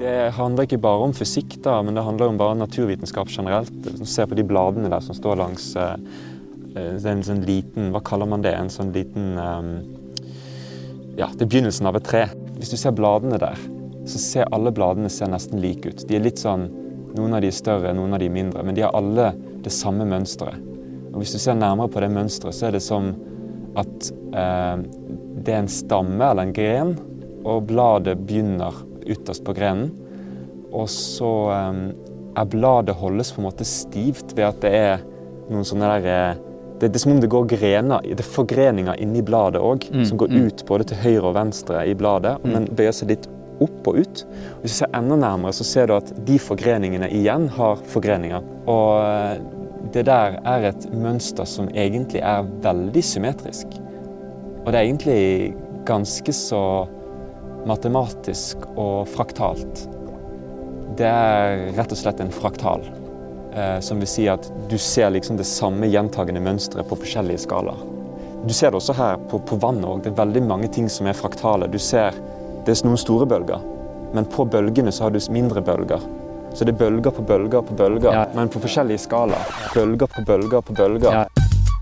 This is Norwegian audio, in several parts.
Det handler ikke bare om fysikk da, men det handler om bare naturvitenskap generelt. Se på de bladene der som står langs en sånn liten, hva kaller man det? En sånn liten, ja, det er begynnelsen av et tre. Hvis du ser bladene der, så ser alle bladene nesten like ut. De er litt sånn, noen av de er større, noen av de er mindre, men de har alle det samme mønstret. Og hvis du ser nærmere på det mønstret, så er det som at det er en stamme eller en gren, og bladet begynner ytterst på grenen, og så bladet holdes på en måte stivt ved at det er noen sånne der, det er som om det går grener, det er forgreninger inni bladet også, som går ut både til høyre og venstre i bladet, men bøyer seg litt opp og ut. Hvis du ser enda nærmere, så ser du at de forgreningene igjen har forgreninger. Og det der er et mønster som egentlig er veldig symmetrisk. Og det er egentlig ganske så matematisk og fraktalt. Det er rett og slett en fraktal, som vil si at du ser liksom det samme gjentagende mønstret på forskjellige skalaer. Du ser det også her på vannet også. Det er veldig mange ting som er fraktale. Du ser, det er noen store bølger, men på bølgene så har du mindre bølger. Så det er bølger på bølger på bølger, men på forskjellige skalaer. Bølger på bølger på bølger. Ja.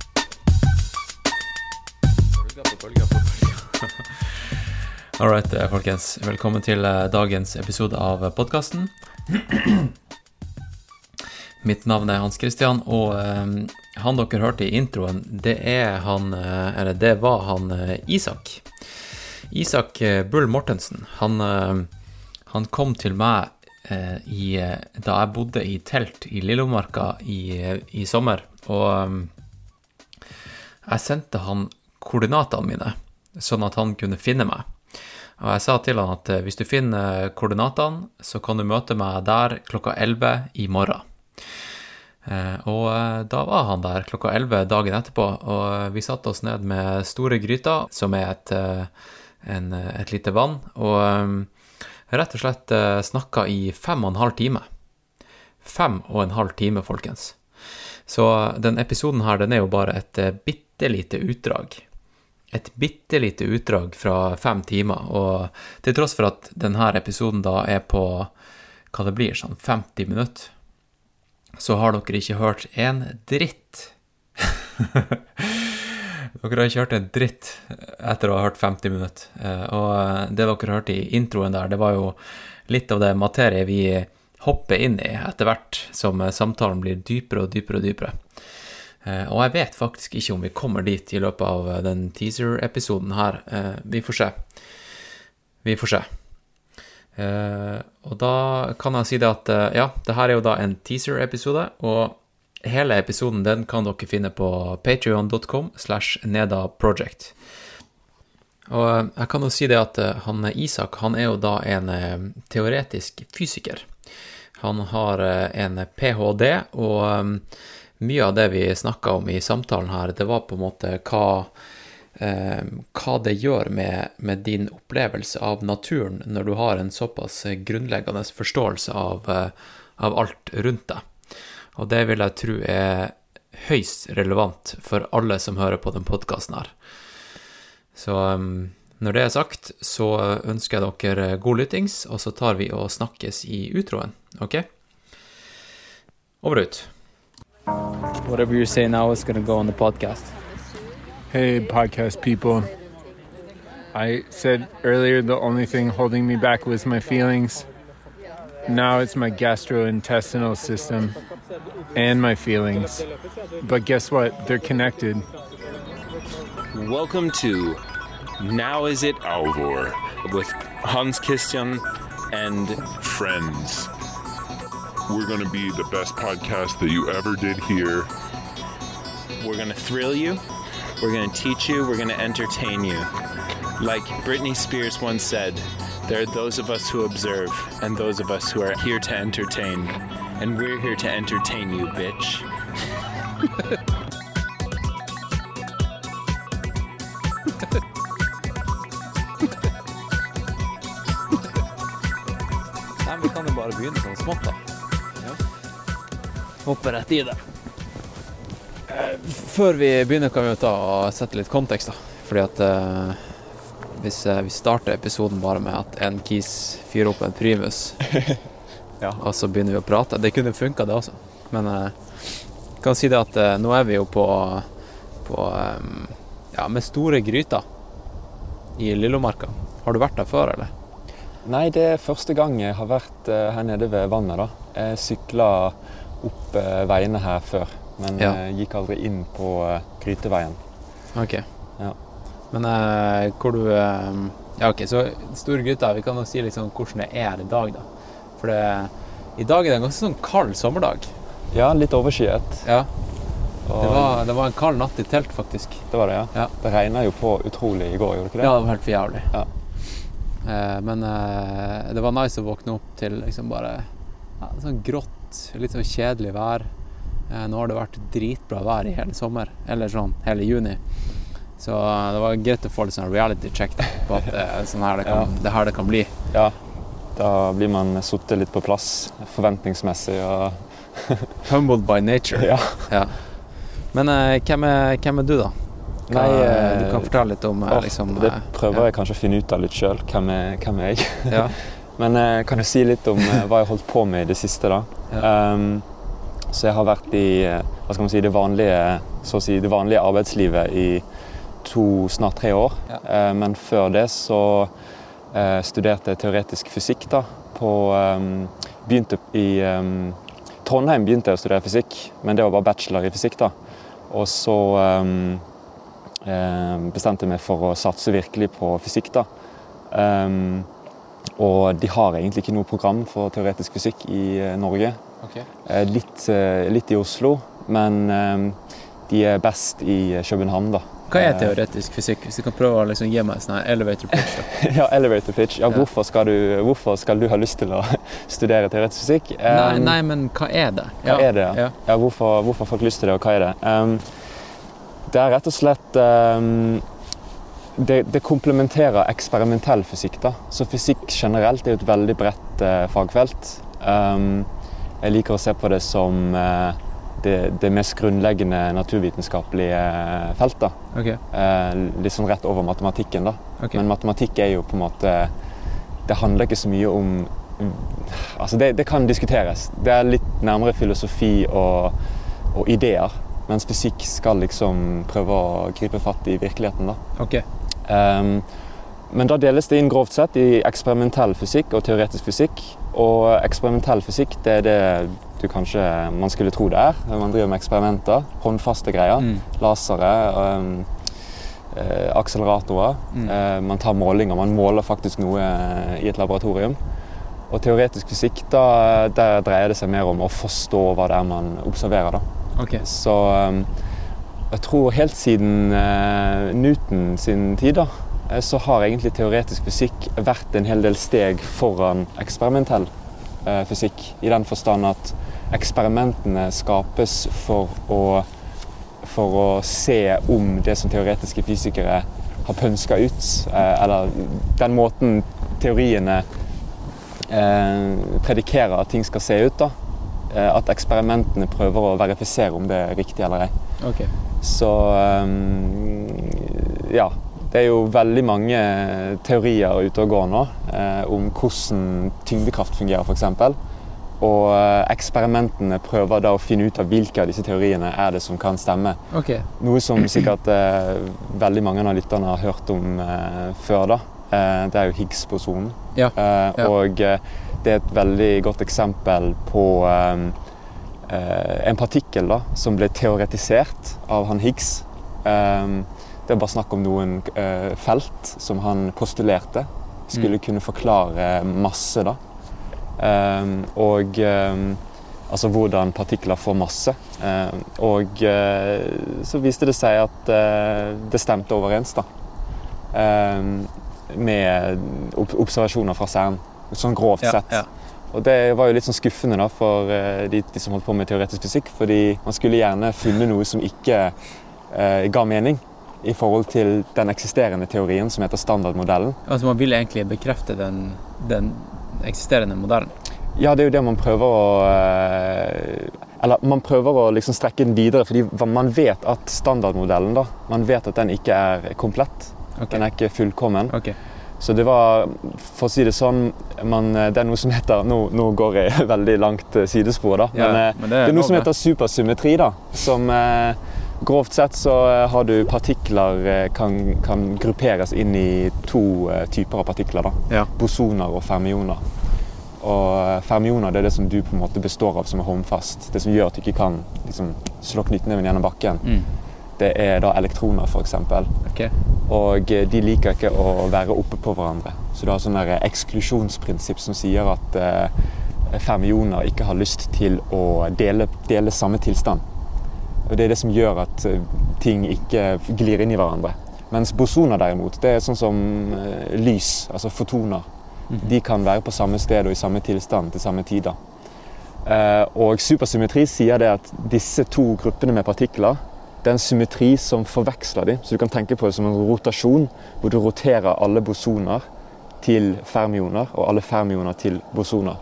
Alright, folkens. Velkommen til dagens episode av podcasten. Mitt navn er Hans Christian, og han dere hørte i introen, det var han Isak. Isak Bull Mortensen. Han kom til meg da jeg bodde i telt i Lillomarka i sommer, og jeg sendte han koordinatene mine, sånn at han kunne finne meg. Og jeg sa til han at hvis du finner koordinatene, så kan du møte meg der klokka 11 i morgen. Og da var han der klokka 11 dagen etterpå, og vi satte oss ned med store gryter, som er et lite vann, og rett og slett snakket i 5,5 timer. 5,5 timer, folkens. Så den episoden her, den er jo bare et bittelite utdrag. Et bittelite utdrag fra 5 timer, og til tross for at denne episoden da er på, hva det blir, sånn 50 minutter, så har dere ikke hørt en dritt. Dere har ikke hørt en dritt etter å ha hørt 50 minutter. Og det dere hørte i introen der, det var jo litt av det materie vi hopper inn i etter hvert, som samtalen blir dypere og dypere og dypere. Og jeg vet faktisk ikke om vi kommer dit i løpet av den teaser-episoden her. Vi får se. Og da kan jeg si det at, ja, det her er jo da en teaser-episode, og hele episoden den kan dere finne på patreon.com/nedaproject. Og jeg kan jo si det at han Isak, han er jo da en teoretisk fysiker. Han har en PhD, og mye av det vi snakket om i samtalen her, det var på en måte hva det gjør med din opplevelse av naturen når du har en såpass grunnleggende forståelse av alt rundt deg. Og det vil jeg tro er høyst relevant for alle som hører på den podcasten her. Så når det er sagt, så ønsker jeg dere god lyttings, og så tar vi og snakkes i utroen, ok? Over ut. Whatever you're saying now is going to go on the podcast. Hey, podcast people. I said earlier the only thing holding me back was my feelings. Now it's my gastrointestinal system and my feelings. But guess what? They're connected. Welcome to Now Is It Alvor with Hans Christian and friends. We're going to be the best podcast that you ever did hear. We're going to thrill you, we're going to teach you, we're going to entertain you. Like Britney Spears once said, there are those of us who observe and those of us who are here to entertain. And we're here to entertain you, bitch. Nei, vi kan jo bare begynne sånn smått da. Hoppe rett i det. Før vi begynner kan vi jo ta og sette litt kontekst da. Fordi at hvis vi starter episoden bare med at en kis fyrer opp en Primus, Ja. og så begynner vi å prate. Det kunne funket det også. Men jeg kan si det at nå er vi jo på med store gryter i Lillomarka. Har du vært der før, eller? Nei, det er første gang jeg har vært her nede ved vannet da. Jeg syklet opp veiene her før, men gikk aldri inn på Gryteveien. Ok. Ja. Men hvor du... ok, så store gryter, vi kan jo si liksom hvordan det er i dag da. For i dag er det en ganske sånn kald sommerdag. Ja, litt overskyet. Ja. Og Det var en kald natt i telt, faktisk. det var det, ja. Ja. Det regnet jo på utrolig i går, gjorde det ikke det? Ja, det var helt for jævlig. Ja. Men det var nice å våkne opp til liksom bare sånn grått, litt sånn kjedelig vær. Nå har det vært dritbra vær i hele sommer, eller sånn hele juni. Så det var greit å få litt sånn reality check på at sånn her det her det kan bli. Ja, da blir man suttet litt på plass forventningsmessig og... Humbled by nature. Ja. Ja. Men hvem er du da? Nei, du kan fortelle litt om liksom... Det prøver jeg kanskje å finne ut av litt selv, hvem er jeg? Ja. Men kan jeg si litt om hva jeg har holdt på med i det siste da? Ja. Så jeg har vært i, hva skal man si, det vanlige arbeidslivet i snart 3 år. Ja. Men før det så studerte jeg teoretisk fysikk da. Begynte i Trondheim begynte jeg å studere fysikk, men det var bare bachelor i fysikk da. Og så bestemte jeg meg for å satse virkelig på fysikk da. Og de har egentlig ikke noe program for teoretisk fysikk i Norge. Okay. Litt i Oslo, men de er best i København da. Hva er teoretisk fysikk? Hvis du kan prøve å liksom gi meg en sånn elevator pitch da. Ja, elevator pitch. Ja, hvorfor skal du ha lyst til å studere teoretisk fysikk? Nei, men hva er det? Hva er det? Ja. Ja, hvorfor folk har lyst til det, og hva er det? Det er rett og slett... Det komplementerer eksperimentell fysikk da. Så fysikk generelt er jo et veldig bredt fagfelt. Jeg liker å se på det som det mest grunnleggende naturvitenskapelige felt da. Okay. Litt sånn rett over matematikken da. Okay. Men matematikk er jo på en måte, det handler ikke så mye om, altså det kan diskuteres. Det er litt nærmere filosofi og ideer, mens fysikk skal liksom prøve å gripe fatt i virkeligheten da. Ok. Men da deles det inn grovt sett i eksperimentell fysikk og teoretisk fysikk. Og eksperimentell fysikk, det er det man skulle tro det er. Man driver med eksperimenter, håndfaste greier, lasere, akseleratorer. Man tar målinger, man måler faktisk noe i et laboratorium. Og teoretisk fysikk, der dreier det seg mer om å forstå hva det er man observerer da. Okay. Så jeg tror helt siden Newton sin tid da, så har egentlig teoretisk fysikk vært en hel del steg foran eksperimentell fysikk, i den forstand at eksperimentene skapes for å se om det som teoretiske fysikere har pønsket ut, eller den måten teoriene predikerer at ting skal se ut da, at eksperimentene prøver å verifisere om det er riktig eller ei. Okay. Så ja, det er jo veldig mange teorier ute og går nå om hvordan tyngdekraft fungerer for eksempel. Og eksperimentene prøver da å finne ut av hvilke av disse teoriene er det som kan stemme. Okay. Noe som sikkert veldig mange av lytterne har hørt om før da. Det er jo Higgs-bosonen. Ja. Og det er et veldig godt eksempel på en partikkel da, som ble teoretisert av han Higgs. Det er bare snakk om noen felt som han postulerte skulle kunne forklare masse da. Altså hvordan partikler får masse. Og så viste det seg at det stemte overens da. Med observasjoner fra CERN, sånn grovt sett. Ja. Og det var jo litt sånn skuffende da, for de som holdt på med teoretisk fysikk, fordi man skulle gjerne funnet noe som ikke ga mening i forhold til den eksisterende teorien som heter standardmodellen. Altså man vil egentlig bekrefte den eksisterende modellen? Ja, det er jo det man prøver å... Eller man prøver å liksom strekke den videre, fordi man vet at standardmodellen da, man vet at den ikke er komplett. Den er ikke fullkommen. Ok. Så det var, for å si det sånn, det er noe som heter, nå går jeg veldig langt sidespor da, men det er noe som heter supersymmetri da, som grovt sett så har du partikler kan grupperes inn i to typer av partikler da, bosoner og fermioner. Og fermioner det er det som du på en måte består av som er håndfast, det som gjør at du ikke kan liksom, slå knyttneven gjennom bakken. Det er da elektroner for eksempel. Okay. Og de liker ikke å være oppe på hverandre. Så du har sånn der eksklusjonsprinsipp som sier at fermioner ikke har lyst til å dele samme tilstand. Og det er det som gjør at ting ikke glir inn i hverandre. Mens bosoner derimot, det er sånn som lys, altså fotoner. De kan være på samme sted og i samme tilstand til samme tid. Og supersymmetri sier det at disse to gruppene med partikler, det er en symmetri som forveksler dem, så du kan tenke på det som en rotasjon, hvor du roterer alle bosoner til fermioner, og alle fermioner til bosoner.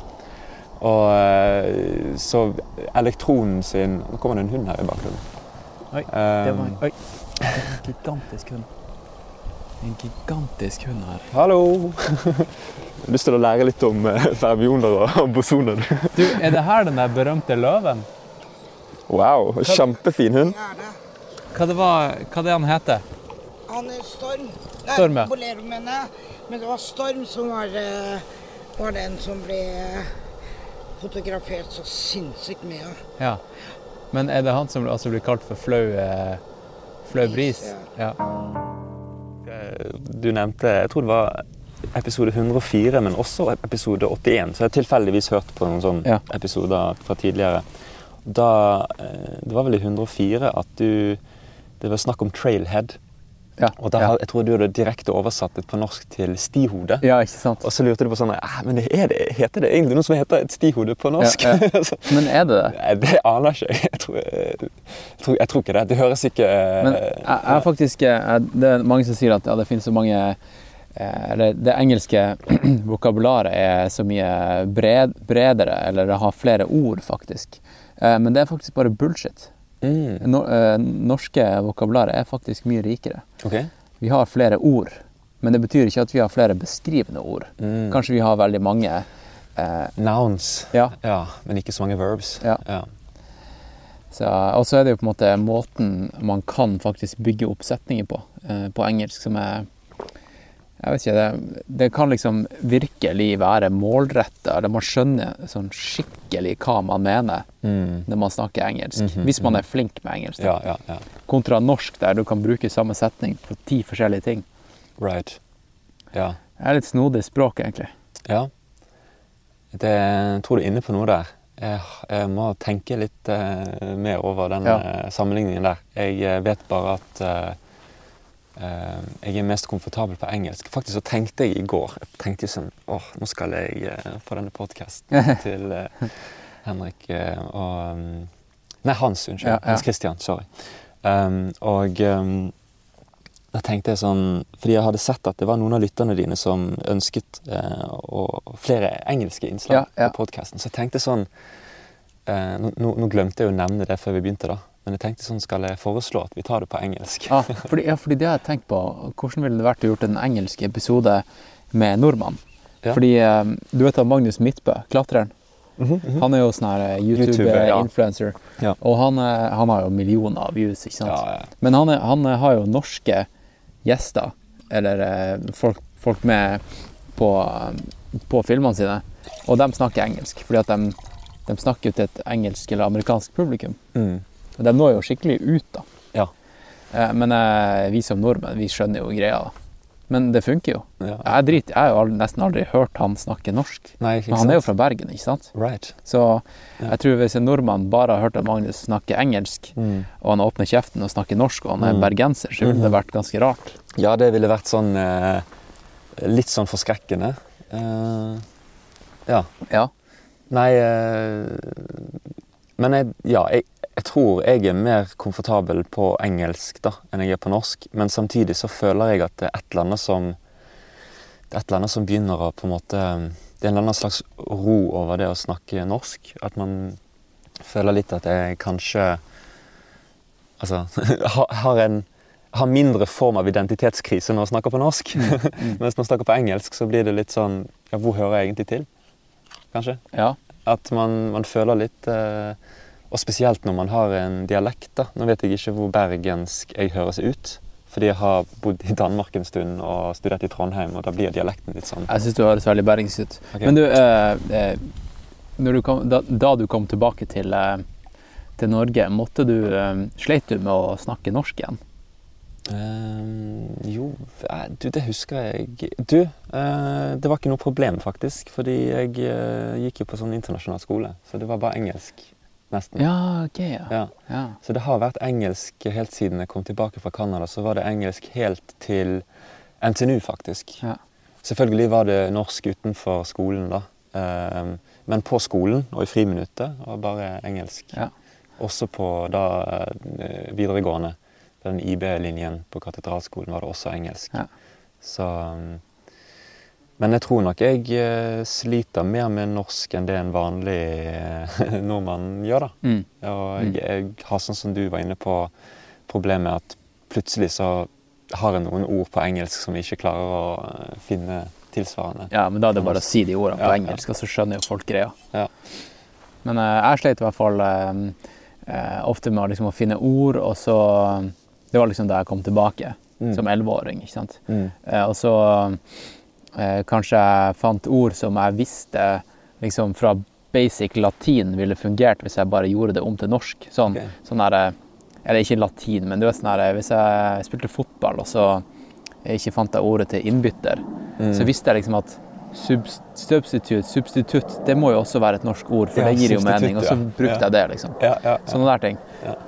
Og så elektronen sin... Nå kommer det en hund her i bakgrunnen. Oi, det var en gigantisk hund. En gigantisk hund her. Hallo! Jeg har lyst til å lære litt om fermioner og bosoner. Du, er det her den der berømte løven? Wow, kjempefin hund. Hva det han heter? Han er Storm. Storm, ja. Bolero, men det var Storm som var den som ble fotografert så sinnssykt mye. Ja, men er det han som altså blir kalt for flau bris? Ja. Du nevnte, jeg tror det var episode 104, men også episode 81, så jeg har tilfeldigvis hørt på noen sånne episoder fra tidligere. Det var vel i 104 at det var snakk om trailhead. Og jeg tror du hadde direkte oversatt det på norsk til stihode. Ja, ikke sant. Og så lurte du på sånn, men heter det egentlig noe som heter et stihode på norsk? Men er det det? Nei, det aner ikke jeg. Jeg tror ikke det. Det høres ikke... Men jeg faktisk, det er mange som sier at det finnes så mange... Eller det engelske vokabularet er så mye bredere, eller det har flere ord faktisk. Men det er faktisk bare bullshit. Norske vokabularet er faktisk mye rikere. Okay. Vi har flere ord, men det betyr ikke at vi har flere beskrivende ord. Kanskje vi har veldig mange... Nouns, ja, men ikke så mange verbs. Ja. Og så er det jo på en måte måten man kan faktisk bygge opp setninger på engelsk, som er... Jeg vet ikke, det kan liksom virkelig være målrettet, eller man skjønner sånn skikkelig hva man mener når man snakker engelsk, hvis man er flink med engelsk. Ja. Kontra norsk, der du kan bruke samme setning på 10 forskjellige ting. Right, ja. Det er litt snodig språk, egentlig. Ja, jeg tror du er inne på noe der. Jeg må tenke litt mer over den sammenligningen der. Jeg vet bare at... jeg er mest komfortabel på engelsk. Faktisk så tenkte jeg i går, sånn, nå skal jeg få denne podcasten til Henrik og... Nei, Hans Christian, sorry. Da tenkte jeg sånn, fordi jeg hadde sett at det var noen av lytterne dine som ønsket flere engelske innslag på podcasten, så jeg tenkte sånn, nå glemte jeg å nevne det før vi begynte da, men jeg tenkte sånn, skal jeg foreslå at vi tar det på engelsk? Fordi det har jeg tenkt på, hvordan ville det vært å gjort en engelsk episode med nordmann? Fordi, du vet Magnus Midtbø, klatreren? Han er jo sånn her YouTube-influencer, og han har jo millioner av views, ikke sant? Men han har jo norske gjester, eller folk med på filmene sine, og de snakker engelsk, fordi at de snakker jo til et engelsk eller amerikansk publikum. De når jo skikkelig ut da. Ja. Men vi som nordmenn, vi skjønner jo greia da. Men det funker jo. Jeg har jo nesten aldri hørt han snakke norsk. Nei, men han er jo fra Bergen, ikke sant? Right. Så jeg tror hvis en nordmann bare har hørt at Magnus snakke engelsk, og han åpner kjeften og snakker norsk, og han er bergenser, så ville det vært ganske rart. Ja, det ville vært sånn, litt sånn forskrekkende. Ja. Nei, men jeg tror jeg er mer komfortabel på engelsk da, enn jeg er på norsk, men samtidig så føler jeg at det er et eller annet som begynner å på en måte, det er en eller annen slags ro over det å snakke norsk, at man føler litt at jeg kanskje, altså, har en har mindre form av identitetskrise når man snakker på norsk. Mens når man snakker på engelsk, så blir det litt sånn, ja, hvor hører jeg egentlig til? Kanskje? Ja. At man føler litt, og spesielt når man har en dialekt da. Nå vet jeg ikke hvor bergensk jeg høres ut, fordi jeg har bodd i Danmark en stund og studert i Trondheim, og da blir dialekten litt sånn. Jeg synes du høres veldig bergensk ut. Okay. Men du, da du kom tilbake til Norge, sleit du med å snakke norsk igjen? Jo, det husker jeg. Det var ikke noe problem faktisk, fordi jeg gikk jo på sånn internasjonal skole, så det var bare engelsk nesten. Ja, ok, ja. Ja. Så det har vært engelsk helt siden jeg kom tilbake fra Canada, så var det engelsk helt til NTNU faktisk. Ja. Selvfølgelig var det norsk utenfor skolen da, men på skolen og i friminuttet var bare engelsk. Ja. Også på da videregående. Den IB-linjen på Katedralskolen var det også engelsk. Ja. Så, men jeg tror nok jeg sliter mer med norsk enn det en vanlig nordmann gjør da. Og jeg har sånn som du var inne på, problemet at plutselig så har jeg noen ord på engelsk som jeg ikke klarer å finne tilsvarende. Ja, men da er det bare å si de ordene på engelsk, og så skjønner jo folk greia. Ja. Men jeg sleit i hvert fall ofte med liksom å finne ord, og så det var liksom da jeg kom tilbake som 11-åring, ikke sant? Og så kanskje jeg fant ord som jeg visste liksom fra basic latin ville fungert hvis jeg bare gjorde det om til norsk. Sånn der, eller ikke latin, men det var sånn der, hvis jeg spilte fotball og så ikke fant jeg ordet til innbytter, så visste jeg liksom at substitutt, det må jo også være et norsk ord, for det gir jo mening, og så brukte jeg det liksom. Sånne der ting.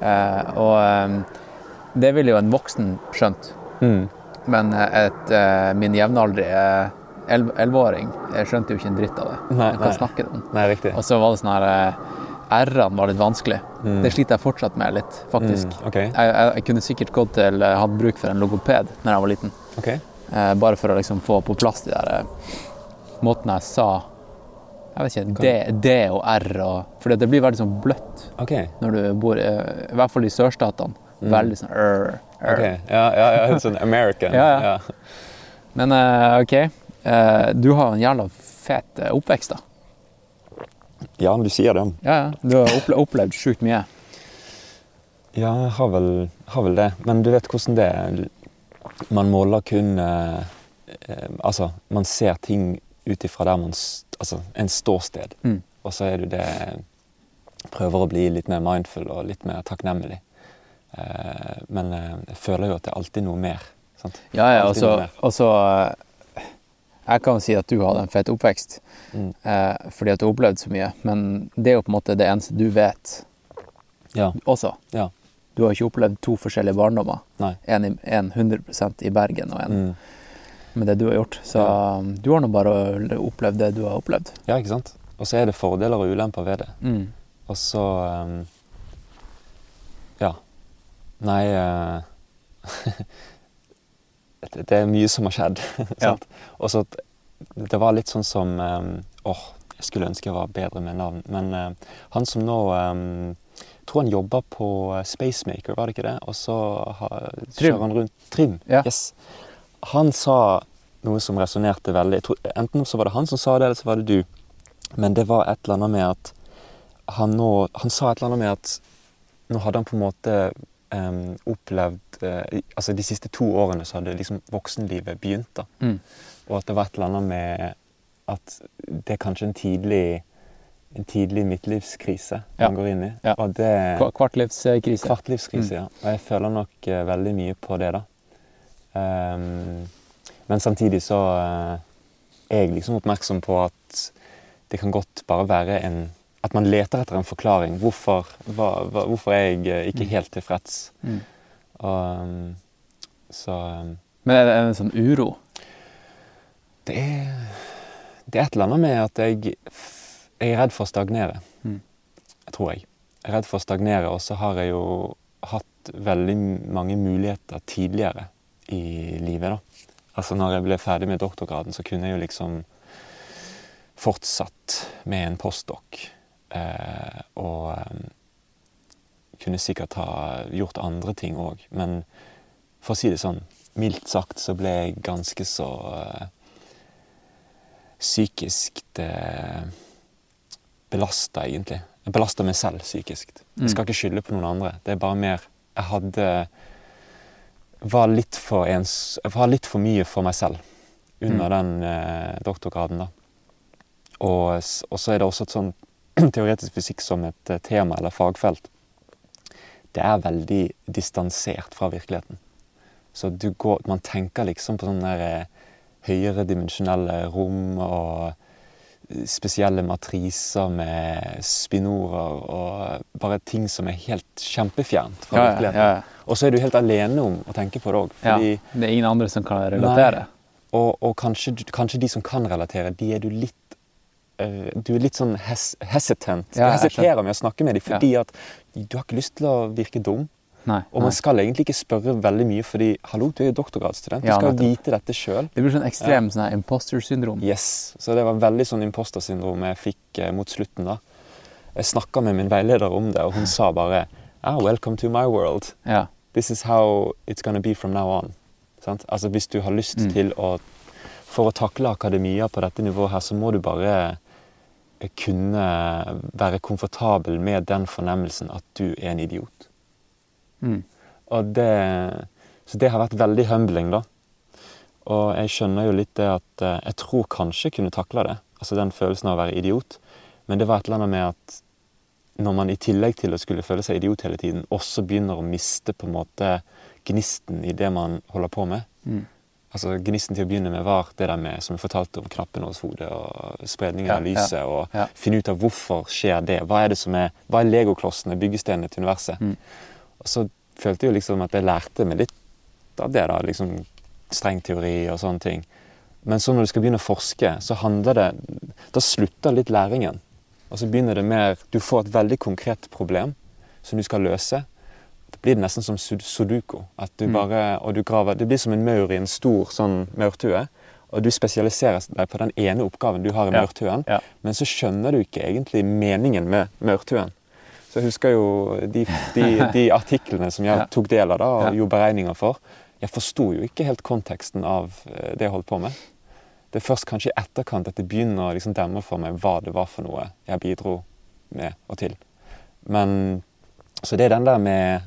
Og det ville jo en voksen skjønt. Men min jevnaldrige 11-åring, jeg skjønte jo ikke en dritt av det. Jeg kan snakke det om. Nei, riktig. Og så var det sånn her, R-ene var litt vanskelig. Det sliter jeg fortsatt med litt, faktisk. Okay. Jeg kunne sikkert gått til, hadde bruk for en logoped når jeg var liten. Okay. Bare for å liksom få på plass de der måten jeg sa, jeg vet ikke, D og R, for det blir veldig sånn bløtt når du bor, i hvert fall i sørstatene, veldig sånn Okay. Ja, sånn American. Ja. Men ok, du har en jævla fet oppvekst da. Ja, du sier det. Ja, du har opplevd sjukt mye. Ja, jeg har vel det, men du vet hvordan det er. Man måler kun, altså, man ser ting utifra der en ståsted, og så er du det, prøver å bli litt mer mindful og litt mer takknemlig. Men jeg føler jo at det er alltid noe mer. Sant? Ja, og så jeg kan si at du hadde en fett oppvekst, fordi at du har opplevd så mye, men det er jo på en måte det eneste du vet også. Ja. Du har ikke opplevd to forskjellige barndommer. Nei. En 100% i Bergen og en med det du har gjort. Så du har nå bare opplevd det du har opplevd. Ja, ikke sant? Og så er det fordeler og ulemper ved det. Og så, nei, det er mye som har skjedd. Sant? Og så, det var litt sånn som, jeg skulle ønske jeg var bedre med navn, men han som nå, tror han jobber på Spacemaker, var det ikke det? Og så kjører han rundt Trym. Yes. Han sa noe som resonerte veldig. Jeg tror, enten så var det han som sa det, eller så var det du. Men det var et eller annet med at han sa et eller annet med at nå hadde han på en måte opplevd, altså de siste 2 årene så hadde liksom voksenlivet begynt da. Og at det var et eller annet med at det er kanskje en tidlig midtlivskrise man går inn i. Ja. Og det, kvartlivskrise. Kvartlivskrise, ja. Og jeg føler nok veldig mye på det da. Men samtidig så er jeg liksom oppmerksom på at det kan godt bare være at man leter etter en forklaring. Hvorfor er jeg ikke helt tilfreds? Men er det en sånn uro? Det er et eller annet med at jeg er redd for å stagnere, tror jeg. Jeg er redd for å stagnere, og så har jeg jo hatt veldig mange muligheter tidligere i livet da. Altså når jeg ble ferdig med doktorgraden, så kunne jeg jo liksom fortsatt med en postdoc, og kunne sikkert ha gjort andre ting også. Men for å si det sånn, mildt sagt, så ble jeg ganske så psykisk belastet, egentlig. Jeg belastet meg selv psykisk. Jeg skal ikke skylde på noen andre. Det bare mer, jeg var litt for mye for meg selv under den doktorgraden da. Og så det også et sånn teoretisk fysikk som et tema eller fagfelt. Det veldig distansert fra virkeligheten. Så man tenker liksom på sånne der høyere dimensjonelle rom og spesielle matriser med spinorer og bare ting som helt kjempefjernt fra virkeligheten. Og så du helt alene om å tenke på det også. Fordi, det ingen andre som kan relatere. Og kanskje de som kan relatere, du litt sånn hesitant. Du hesiterer med å snakke med dem, fordi at du har ikke lyst til å virke dum. Og man skal egentlig ikke spørre veldig mye, fordi, hallo, du jo doktorgradsstudent, du skal vite dette selv. Det blir sånn ekstrem sånn imposter-syndrom. Yes, så det var veldig sånn imposter-syndrom jeg fikk mot slutten da. Jeg snakket med min veileder om det, og hun sa bare, welcome to my world. This is how it's gonna be from now on. Sant? Altså, hvis du har lyst til for å takle akademia på dette nivået her, så må du bare kunne være komfortabel med den fornemmelsen at du en idiot. Og så det har vært veldig humbling da. Og jeg skjønner jo litt det at jeg tror kanskje jeg kunne takle det, altså den følelsen av å være idiot, men det var et eller annet med at når man i tillegg til å skulle føle seg idiot hele tiden, også begynner å miste på en måte gnisten i det man holder på med. Altså gnisten til å begynne med var det der med, som jeg fortalte om knappen hos hodet, og spredningen av lyset, og finne ut av hvorfor skjer det, hva er legoklossene, byggestenene til universet. Og så følte jeg jo liksom at jeg lærte meg litt av det da, liksom strengteori og sånne ting. Men så når du skal begynne å forske, så da slutter litt læringen. Og så begynner det mer, du får et veldig konkret problem som du skal løse. Det blir nesten som sudoku, at du og du graver, det blir som en maur i en stor sånn maurtue, og du spesialiserer deg på den ene oppgaven du har i maurtuen, men så skjønner du ikke egentlig meningen med maurtuen. Så jeg husker jo de artiklene som jeg tok del av da, og gjorde beregninger for. Jeg forstod jo ikke helt konteksten av det jeg holdt på med. Det først kanskje i etterkant at det begynner å liksom demme for meg hva det var for noe jeg bidro med og til. Men så det den der med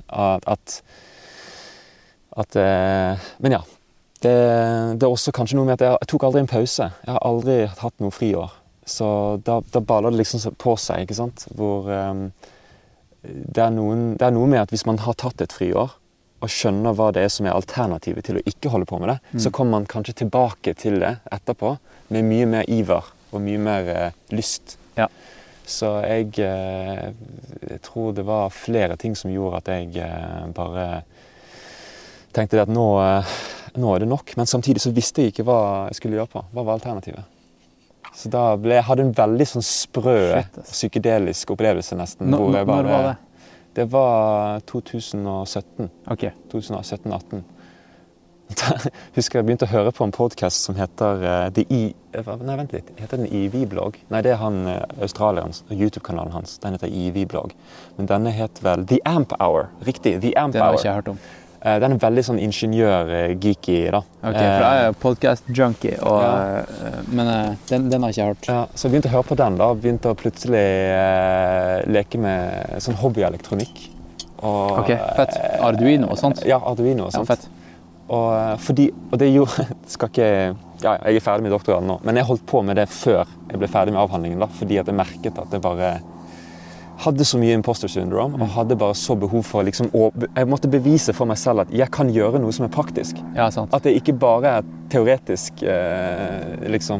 men ja, det også kanskje noe med at jeg tok aldri en pause. Jeg har aldri hatt noe friår. Så da baller det liksom på seg, ikke sant? Hvor det noe med at hvis man har tatt et friår, og skjønner hva det som alternativet til å ikke holde på med det, så kommer man kanskje tilbake til det etterpå, med mye mer iver og mye mer lyst. Så jeg tror det var flere ting som gjorde at jeg bare tenkte at nå det nok, men samtidig så visste jeg ikke hva jeg skulle gjøre på. Hva var alternativet? Så da hadde en veldig sånn sprø, psykedelisk opplevelse nesten. Når var det? Det var 2017. 2017-18. Husker jeg begynte å høre på en podcast som heter heter den IV-blogg? Nei, det han australierens, YouTube-kanalen hans. Den heter IV-blogg. Men denne het vel The Amp Hour. Riktig, The Amp Hour. Den har jeg ikke hørt om. Den veldig sånn ingeniør-geeky da. Ok, for jeg podcast-junkie, men den har jeg ikke hørt. Ja, så jeg begynte å høre på den da, og begynte å plutselig leke med sånn hobbyelektronikk. Ok, fett. Arduino og sånt? Ja, Arduino og sånt. Ja, fett. Og det gjorde, jeg ferdig med doktorgraden nå, men jeg holdt på med det før jeg ble ferdig med avhandlingen da, fordi at jeg merket at det bare hadde så mye imposter syndrome, og hadde bare så behov for liksom, jeg måtte bevise for meg selv at jeg kan gjøre noe som praktisk. Ja, sant. At det ikke bare teoretisk, liksom.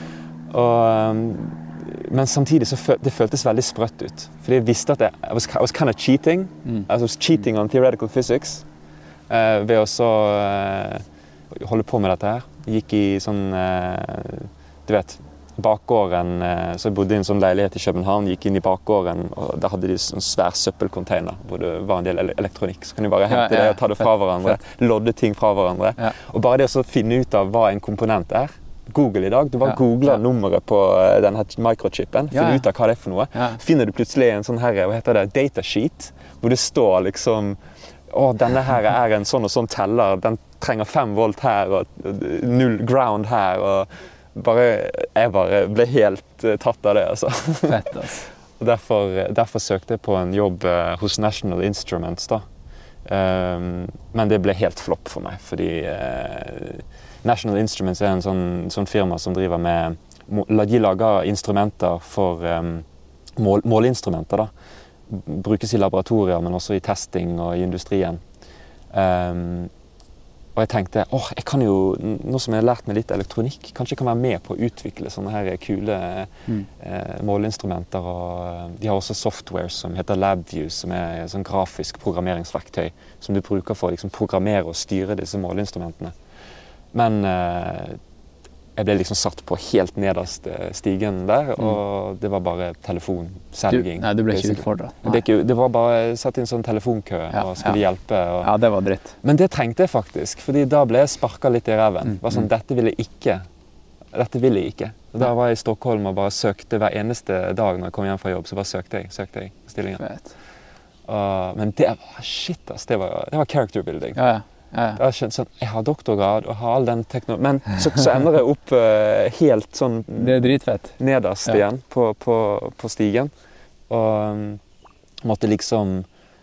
Men samtidig så det føltes veldig sprøtt ut. Fordi jeg visste at I was kind of cheating. I was cheating on theoretical physics. Ved å så holde på med dette her. Gikk i sånn, du vet, bakgården, så jeg bodde i en sånn leilighet i København, gikk inn i bakgården, og da hadde de sånn svær søppelcontainer, hvor det var en del elektronikk. Så kan de bare hente det og ta det fra hverandre, lodde ting fra hverandre. Og bare det å finne ut av hva en komponent Google i dag, du bare googler nummeret på denne microchipen, finner ut av hva det for noe. Finner du plutselig en sånn her, hva heter det, datasheet, hvor det står liksom denne her er en sånn og sånn teller, den trenger 5 volt her, og 0 ground her, og jeg ble helt tatt av det, altså. Fett, altså. Og derfor søkte jeg på en jobb hos National Instruments, da. Men det ble helt flopp for meg, fordi National Instruments er en sånn firma som driver med, de lager instrumenter for måleinstrumenter, da. Brukes i laboratorier, men også i testing og i industrien. Og jeg tenkte, jeg kan jo, nå som jeg har lært meg litt elektronikk, kanskje jeg kan være med på å utvikle sånne her kule måleinstrumenter. Og de har også software som heter LabVIEW, som er et sånn grafisk programmeringsverktøy som du bruker for å liksom programmere og styre disse måleinstrumentene. Men jeg ble liksom satt på helt nederst stigen der, og det var bare telefonselging. Nei, du ble ikke utfordret. Det var bare satt i en sånn telefonkø og skulle hjelpe. Ja, det var dritt. Men det trengte jeg faktisk, fordi da ble jeg sparket litt i reven. Det var sånn, dette vil jeg ikke. Og da var jeg i Stockholm og bare søkte hver eneste dag når jeg kom hjem fra jobb, så bare søkte jeg stillingen. Fett. Men det var shit, ass. Det var character building. Ja. Jeg har skjønt sånn, jeg har doktorgrad og har all den men så ender jeg opp helt sånn det er dritfett. Nederst igjen på stigen, og måtte liksom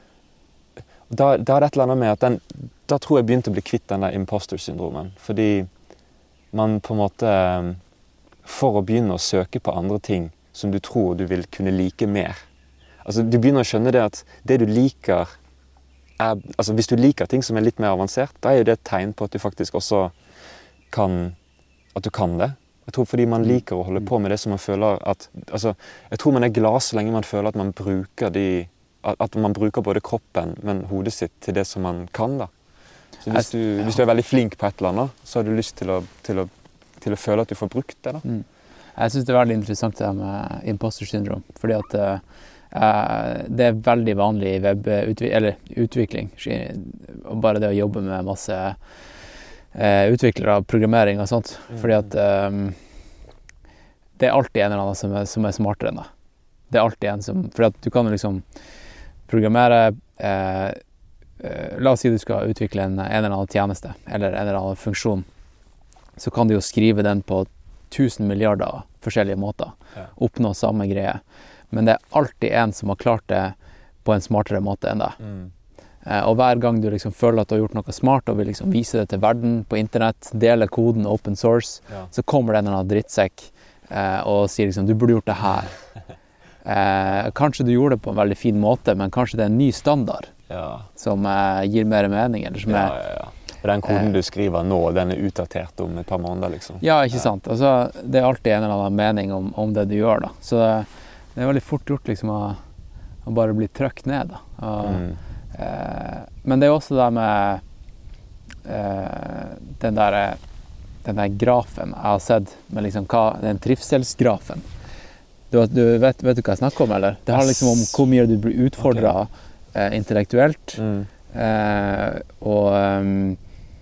da er det et eller annet med at da tror jeg begynte å bli kvitt den der imposter-syndromen, fordi man på en måte for å begynne å søke på andre ting som du tror du vil kunne like mer, altså du begynner å skjønne det at det du liker altså hvis du liker ting som er litt mer avansert, da er jo det et tegn på at du faktisk også kan det. Jeg tror fordi man liker å holde på med det som man føler at, altså jeg tror man er glad så lenge man føler at man bruker at man bruker både kroppen, men hodet sitt til det som man kan da. Så hvis du er veldig flink på et eller annet, så har du lyst til å føle at du får brukt det da. Jeg synes det er veldig interessant det med imposter syndrom, fordi at det er veldig vanlig i utvikling, og bare det å jobbe med masse utviklere av programmering og sånt, fordi at det er alltid en eller annen som er smartere enn deg. Det er alltid en som, fordi at du kan liksom programmere, la oss si du skal utvikle en eller annen tjeneste, eller en eller annen funksjon, så kan du jo skrive den på 1000 milliarder forskjellige måter, oppnå samme greie. Men det er alltid en som har klart det på en smartere måte enn deg. Og hver gang du liksom føler at du har gjort noe smart og vil liksom vise det til verden på internett, dele koden open source, så kommer det en eller annen drittsekk og sier liksom, du burde gjort det her. Kanskje du gjorde det på en veldig fin måte, men kanskje det er en ny standard som gir mer mening, eller som den koden du skriver nå, den er utdatert om et par måneder, liksom. Ja, ikke sant. Altså, det er alltid en eller annen mening om det du gjør, da. Så det er veldig fort gjort liksom, å bare bli trøkt ned. Da. Men det er også det med den der grafen jeg har sett, med liksom, den trivselsgrafen. Du vet du hva jeg snakker om, eller? Det har liksom om hvor mye du blir utfordret intellektuelt, og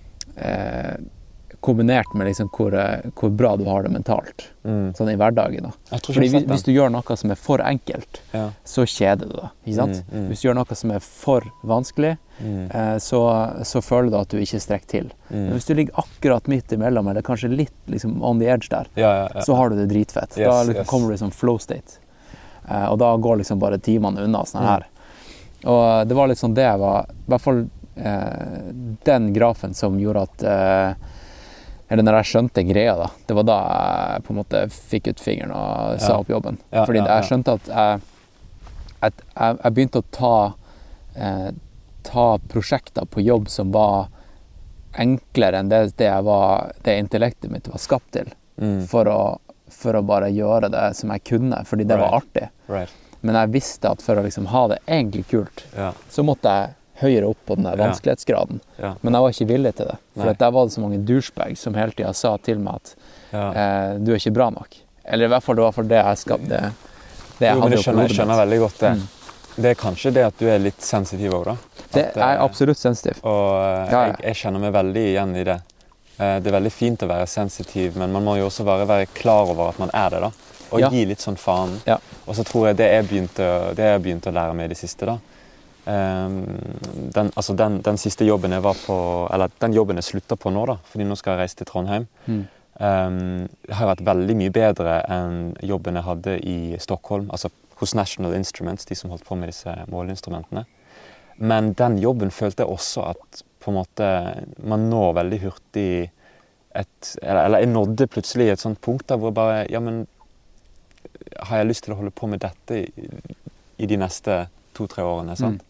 kombinert med liksom hvor bra du har det mentalt, sånn i hverdagen. Da. Fordi hvis du gjør noe som er for enkelt, så kjeder du det, ikke sant? Hvis du gjør noe som er for vanskelig, så føler du at du ikke strekker til. Men hvis du ligger akkurat midt imellom, eller kanskje litt liksom on the edge der, så har du det dritfett. Da liksom kommer du i sånn flow state. Og da går liksom bare timene unna sånn her. Og det var litt sånn det var, i hvert fall den grafen som gjorde at eller når jeg skjønte greia da, det var da jeg på en måte fikk ut fingeren og sa opp jobben. Fordi jeg skjønte at jeg begynte å ta prosjekter på jobb som var enklere enn det intellektet mitt var skapt til, for å bare gjøre det som jeg kunne, fordi det var artig. Men jeg visste at for å liksom ha det egentlig kult, så måtte jeg høyere opp på den der vanskelighetsgraden. Men jeg var ikke villig til det. For der var det så mange douchebags som hele tiden sa til meg at du er ikke bra nok. Eller i hvert fall det var for det jeg skapte. Jeg skjønner veldig godt det. Det er kanskje det at du er litt sensitiv også, da. Det er absolutt sensitiv. Og jeg kjenner meg veldig igjen i det. Det er veldig fint å være sensitiv, men man må jo også være klar over at man er det, da. Og gi litt sånn faen. Og så tror jeg det jeg begynte å lære meg i det siste, da. Den siste jobben jeg var på, eller den jobben jeg sluttet på nå da, fordi nå skal jeg reise til Trondheim, har vært veldig mye bedre enn jobben jeg hadde i Stockholm, altså hos National Instruments, de som holdt på med disse måleinstrumentene. Men den jobben følte jeg også at på en måte man når veldig hurtig eller jeg nådde plutselig et sånt punkt der hvor bare, ja, men har jeg lyst til å holde på med dette i de neste 2-3 årene, sant?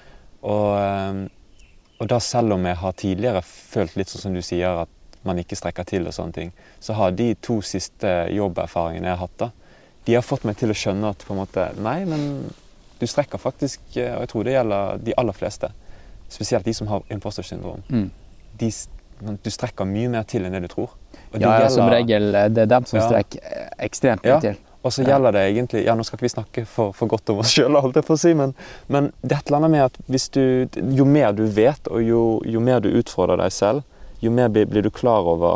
Og da selv om jeg har tidligere følt litt sånn som du sier, at man ikke strekker til og sånne ting, så har de 2 siste jobberfaringene jeg har hatt da, de har fått meg til å skjønne at på en måte, nei, men du strekker faktisk, og jeg tror det gjelder de aller fleste, spesielt de som har imposter syndrom. Du strekker mye mer til enn det du tror. Og ja, som regel, det dem som strekker ekstremt mye til. Og så gjelder det egentlig, ja, nå skal ikke vi snakke for godt om oss selv, holdt jeg på å si, men det er et eller annet med at jo mer du vet, og jo mer du utfordrer deg selv, jo mer blir du klar over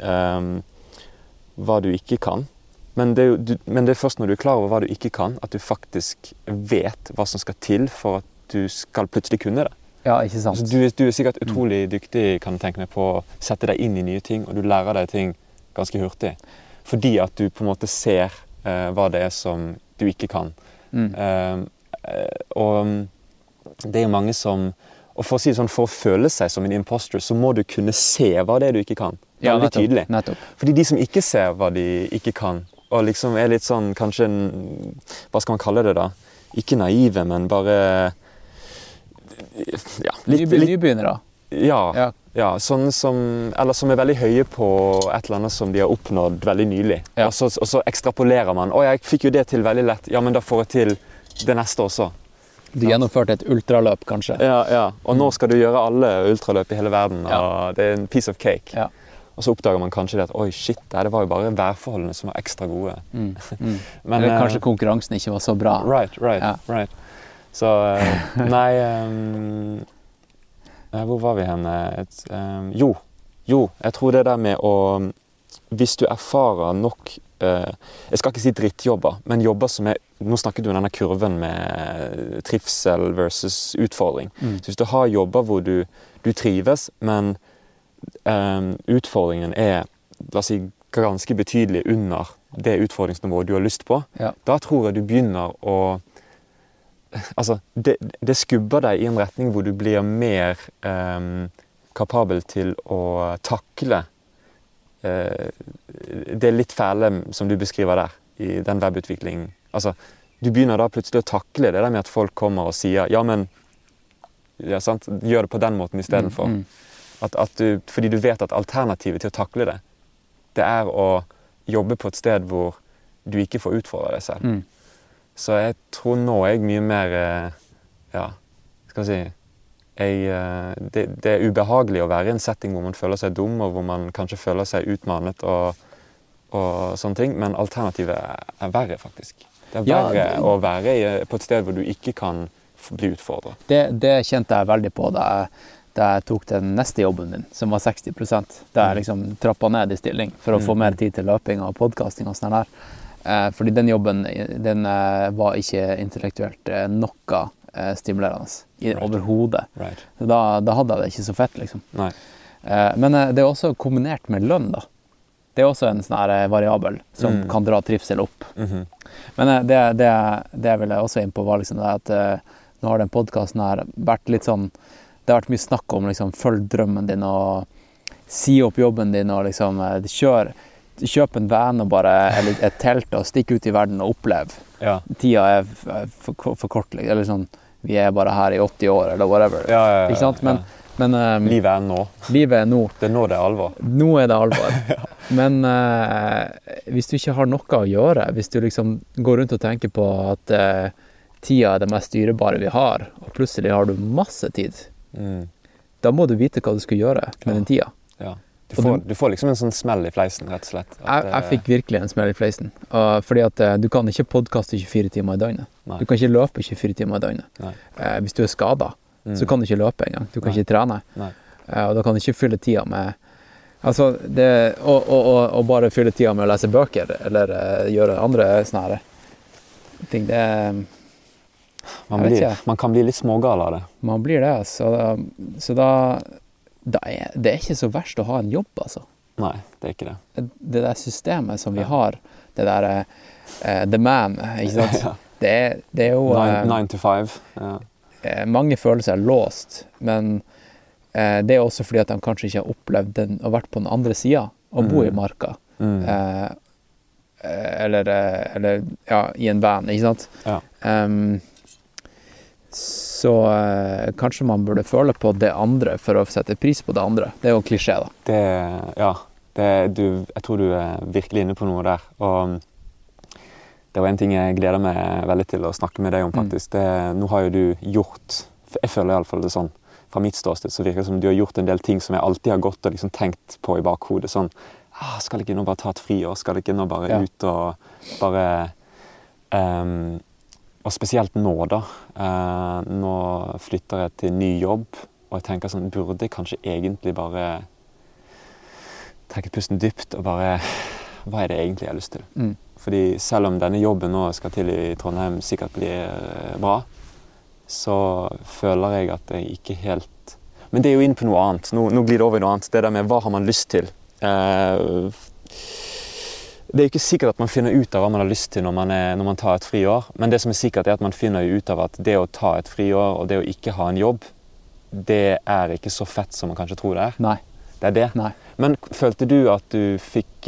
hva du ikke kan. Men det er først når du er klar over hva du ikke kan, at du faktisk vet hva som skal til for at du skal plutselig kunne det. Ja, ikke sant. Altså, du er sikkert utrolig dyktig, kan jeg tenke meg, på å sette deg inn i nye ting, og du lærer deg ting ganske hurtig. Fordi at du på en måte ser hva det er som du ikke kan. Og det er jo mange som, og for å si det sånn, for å føle seg som en imposter, så må du kunne se hva det er du ikke kan. Det er veldig tydelig. Nettopp. Fordi de som ikke ser hva de ikke kan, og liksom er litt sånn, kanskje, hva skal man kalle det da? Ikke naive, men bare, ja, nybegynnere. Ja, sånne som er veldig høye på et eller annet som de har oppnådd veldig nylig. Ja. Og så ekstrapolerer man. Jeg fikk jo det til veldig lett. Ja, men da får jeg til det neste også. Du gjennomførte et ultraløp, kanskje? Ja. Og nå skal du gjøre alle ultraløp i hele verden, og det er en piece of cake. Ja. Og så oppdager man kanskje det at, oi, shit, det var jo bare værforholdene som var ekstra gode. Men eller kanskje konkurransen ikke var så bra. Right. Så, nei... hvor var vi henne? Jo, jeg tror det der med å, hvis du erfarer nok, jeg skal ikke si drittjobber, men jobber som nå snakket du om denne kurven med trivsel versus utfordring. Så hvis du har jobber hvor du trives, men utfordringen la oss si, ganske betydelig under det utfordringsnivået du har lyst på, da tror jeg du begynner å altså, det skubber deg i en retning hvor du blir mer kapabel til å takle det litt fæle som du beskriver der, i den webutviklingen. Altså, du begynner da plutselig å takle det der med at folk kommer og sier, ja, men sant? Gjør det på den måten i stedet for. Fordi du vet at alternativet til å takle det, det er å jobbe på et sted hvor du ikke får utfordre deg selv. Så jeg tror nå er jeg mye mer, skal jeg si, det er ubehagelig å være i en setting hvor man føler seg dum, og hvor man kanskje føler seg utmannet og sånne ting, men alternativet er verre faktisk. Det er verre å være på et sted hvor du ikke kan bli utfordret. Det kjente jeg veldig på da jeg tok den neste jobben min, som var 60%. Da jeg liksom trappet ned i stilling for å få mer tid til løping og podcasting og sånn der. Fordi den jobben, den var ikke intellektuelt noe stimulerende overhodet. Da hadde jeg det ikke så fett, liksom. Nei. Men det er også kombinert med lønn, da. Det er også en sånn her variabel som kan dra trivsel opp. Men det jeg ville også inn på var liksom det at nå har den podcasten her vært litt sånn, det har vært mye snakk om liksom følg drømmen din og si opp jobben din og liksom kjøp en van og bare, eller et telt og stikk ut i verden og opplev. Ja. Tida er for kort, eller sånn, vi er bare her i 80 år, eller whatever. Ja. Ikke sant? Men livet er nå. Livet er nå. Det er nå det er alvor. Nå er det alvor. Men hvis du ikke har noe å gjøre, hvis du liksom går rundt og tenker på at tida er det mest dyrebare vi har, og plutselig har du masse tid, da må du vite hva du skal gjøre med den tida. Ja. Du får liksom en sånn smell i fleisen, rett og slett. Jeg fikk virkelig en smell i fleisen. Fordi at du kan ikke podcaste 24 timer i døgnet. Nei. Du kan ikke løpe 24 timer i døgnet. Hvis du er skadet, så kan du ikke løpe engang. Du kan ikke trene. Og da kan du ikke fylle tida med... Altså, å bare fylle tida med å lese bøker, eller gjøre andre sånne ting, Man kan bli litt smågal av det. Man blir det, så da er det ikke så verst å ha en jobb, altså. Nei, det er ikke det. Det der systemet som vi har, det der the man, ikke sant? Ja. Det er jo 9 to 5. Ja. Mange føler seg låst, men det er også fordi at de kanskje ikke har opplevd den og vært på den andre siden og bo i marka. Eller ja, i en van, ikke sant? Ja. Så kanskje man burde føle på det andre for å sette pris på det andre. Det er jo en klisjé, da. Jeg tror du er virkelig inne på noe der. Og det var en ting jeg gleder meg veldig til å snakke med deg om, faktisk. Nå har jo du gjort, jeg føler i alle fall det sånn, fra mitt ståsted, så virker det som du har gjort en del ting som jeg alltid har gått og liksom tenkt på i bakhodet. Sånn, skal jeg ikke nå bare ta et friår? Skal jeg ikke nå bare ut og bare... og spesielt nå da. Nå flytter jeg til ny jobb, og jeg tenker sånn, burde jeg kanskje egentlig bare trekke pusten dypt og bare... Hva er det egentlig jeg har lyst til? Fordi selv om denne jobben nå skal til i Trondheim sikkert blir bra, så føler jeg at jeg ikke helt... Men det er jo inn på noe annet. Nå glir det over i noe annet. Det der med hva har man lyst til? Det er jo ikke sikkert at man finner ut av hva man har lyst til når man tar et friår, men det som er sikkert er at man finner ut av at det å ta et friår og det å ikke ha en jobb, det er ikke så fett som man kanskje tror det er. Nei. Det er det. Nei. Men følte du at du fikk...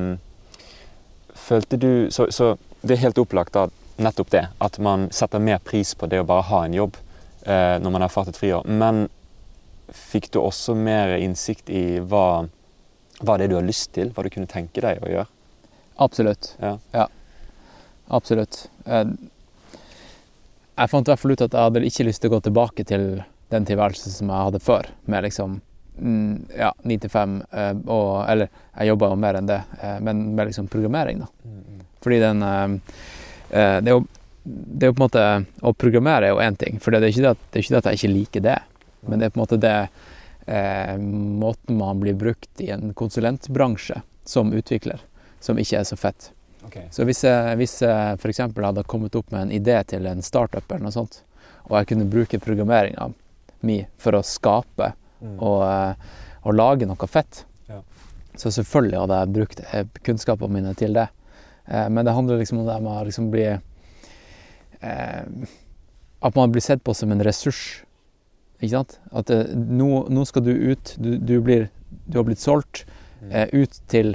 Så det er helt opplagt at nettopp det, at man setter mer pris på det å bare ha en jobb når man har fått et friår. Men fikk du også mer innsikt i hva det er du har lyst til, hva du kunne tenke deg å gjøre? Absolutt. Ja. Absolutt. Jeg fant i hvert fall ut at jeg hadde ikke lyst til å gå tilbake til den tilværelsen som jeg hadde før, med liksom 9 til 5, eller jeg jobbet jo mer enn det, men med liksom programmering da. Fordi det er jo på en måte, å programmere er jo en ting, for det er ikke det at jeg ikke liker det, men det er på en måte det måten man blir brukt i en konsulentbransje som utvikler, som ikke er så fett. Okay. Så hvis jeg for eksempel hadde kommet opp med en idé til en startup eller noe sånt, og jeg kunne bruke programmeringen min for å skape og lage noe fett. Ja. Så selvfølgelig hadde jeg brukt kunnskapene mine til det. Men det handler liksom om det med å liksom bli... at man blir sett på som en ressurs. Ikke sant? At nå skal du ut, du har blitt solgt ut til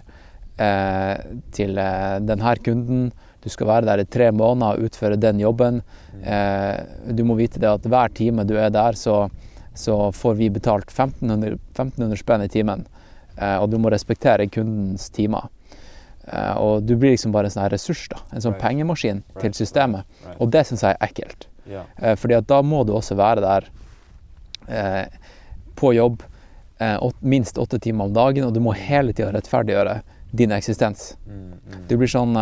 denne kunden. Du skal være der i 3 måneder og utføre den jobben. Du må vite det at hver time du er der, så får vi betalt 1500 spenn i timen, og du må respektere kundens timer. Og du blir liksom bare en sånn ressurs da, en sånn pengemaskin til systemet, og det synes jeg er ekkelt. Fordi at da må du også være der på jobb minst 8 timer om dagen, og du må hele tiden rettferdiggjøre din eksistens. Du blir sånn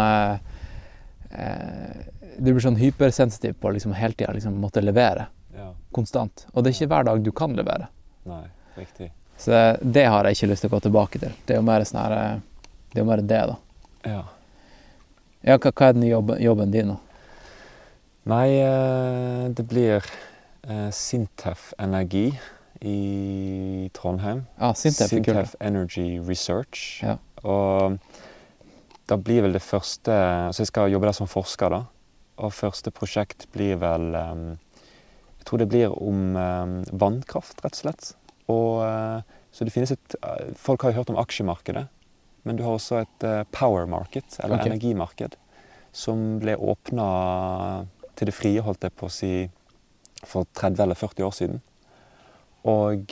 hypersensitiv på liksom hele tiden liksom måtte levere. Konstant. Og det er ikke hver dag du kan levere. Nei, riktig. Så det har jeg ikke lyst til å gå tilbake til. Det er jo mer sånn her, det er jo mer det da. Ja. Ja, hva er den jobben din nå? Nei, det blir Sintef Energi i Trondheim. Sintef Energy Research. Ja. Og da blir vel det første, så jeg skal jobbe der som forsker da, og første prosjekt blir vel... Jeg tror det blir om vannkraft, rett og slett. Og, så det finnes folk har jo hørt om aksjemarkedet, men du har også et power market, eller energimarked, som ble åpnet til det frie, holdt jeg på å si, for 30 eller 40 år siden. Og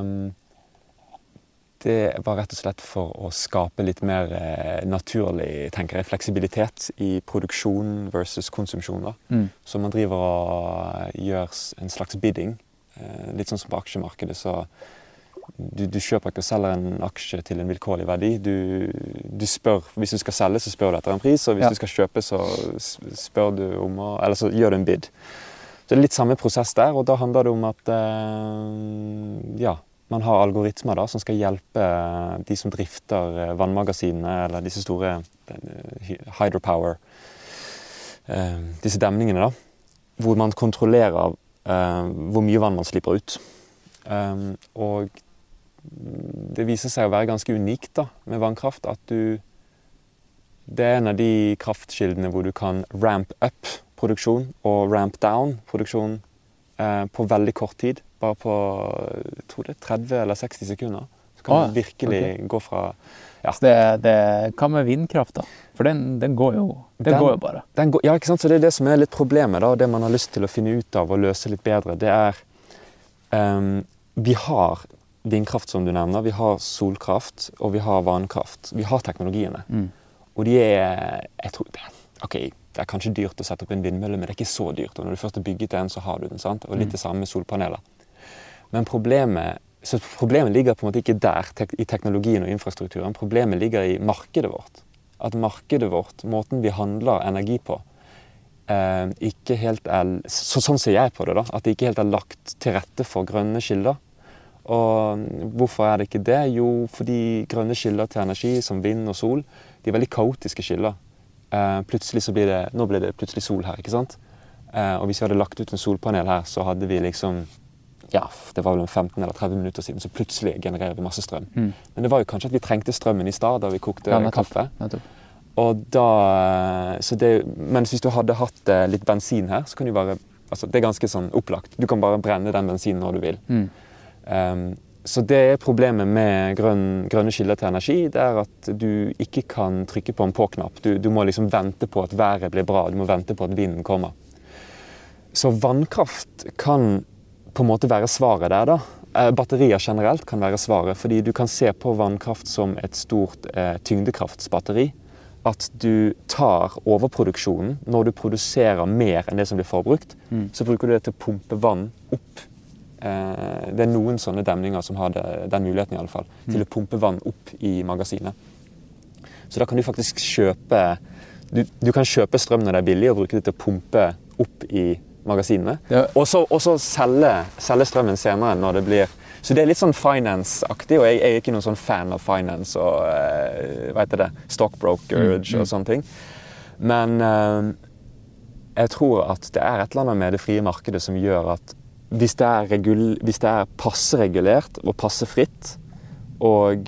det var rett og slett for å skape litt mer naturlig, tenker jeg, fleksibilitet i produksjon versus konsumsjon da. Så man driver og gjør en slags bidding, litt sånn som på aksjemarkedet, så du kjøper ikke og selger en aksje til en vilkårlig verdi. Du spør, hvis du skal selge, så spør du etter en pris, og hvis du skal kjøpe, så spør du om, eller så gjør du en bid. Så det er litt samme prosess der, og da handler det om at, man har algoritmer da, som skal hjelpe de som drifter vannmagasinene, eller disse store hydropower, disse demningene da, hvor man kontrollerer hvor mye vann man slipper ut. Og det viser seg å være ganske unikt da, med vannkraft, at det er en av de kraftkildene hvor du kan ramp up produksjon og ramp down produksjon på veldig kort tid, bare på jeg tror det 30 eller 60 sekunder. Så kan man virkelig gå fra... Ja. Så hva med vindkraft da? For den går jo bare. Ja, ikke sant? Så det er det som er litt problemet da, og det man har lyst til å finne ut av og løse litt bedre, det er vi har vindkraft som du nevner, vi har solkraft og vi har vannkraft. Vi har teknologiene. Og de jeg tror det er kanskje dyrt å sette opp en vindmølle, men det er ikke så dyrt. Og når du først har bygget en, så har du den, sant? Og litt det samme med solpaneler. Men problemet ligger på en måte ikke der, i teknologien og infrastrukturen. Problemet ligger i markedet vårt. At markedet vårt, måten vi handler energi på, ikke helt sånn ser jeg på det da, at det ikke helt er lagt til rette for grønne kilder. Og hvorfor er det ikke det? Jo, fordi grønne kilder til energi som vind og sol, de er veldig kaotiske kilder. Plutselig så nå blir det plutselig sol her, ikke sant? Og hvis vi hadde lagt ut en solpanel her, så hadde vi liksom, ja, det var vel 15 eller 30 minutter siden, så plutselig genererer vi masse strøm. Men det var jo kanskje at vi trengte strømmen i stad da vi kokte kaffe. Og da, mens hvis du hadde hatt litt bensin her, så kan du bare, altså det er ganske sånn opplagt. Du kan bare brenne den bensinen når du vil. Så det er problemet med grønne kilder til energi, det er at du ikke kan trykke på en på-knapp. Du må liksom vente på at været blir bra, du må vente på at vinden kommer. Så vannkraft kan på en måte være svaret der da. Batterier generelt kan være svaret, fordi du kan se på vannkraft som et stort tyngdekraftsbatteri. At du tar overproduksjonen når du produserer mer enn det som blir forbrukt, så bruker du det til å pumpe vann opp. Det er noen sånne demninger som har den muligheten i alle fall, til å pumpe vann opp i magasinet. Så da kan du faktisk kjøpe, du kan kjøpe strøm når det er billig og bruke det til å pumpe opp i magasinene. Ja. Og så selge strømmen senere når det blir... Så det er litt sånn finance-aktig, og jeg er ikke noen sånn fan av finance og, stockbrokerage og sånne ting. Men jeg tror at det er et eller annet med det frie markedet som gjør at hvis det er passeregulert og passefritt, og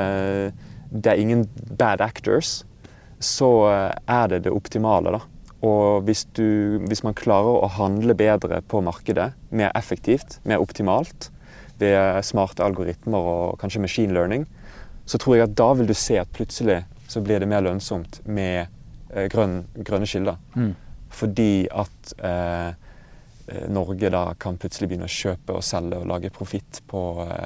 det er ingen bad actors, så er det optimale da. Og hvis man klarer å handle bedre på markedet, mer effektivt, mer optimalt, ved smarte algoritmer og kanskje machine learning, så tror jeg at da vil du se at plutselig så blir det mer lønnsomt med grønne kilder. Fordi at Norge da kan plutselig begynne å kjøpe og selge og lage profitt på...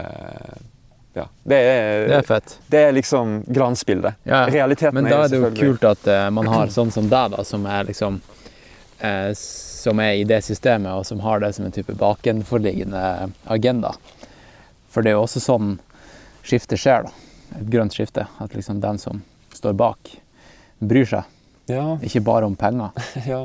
ja, det er fett. Det er liksom glansbildet. Ja, realiteten men da er det jo kult at man har sånn som deg da, som er liksom... som er i det systemet, og som har det som en type bakenforliggende agenda. For det er jo også sånn skifte skjer da. Et grønt skifte. At liksom den som står bak bryr seg. Ja. Ikke bare om penger. Ja.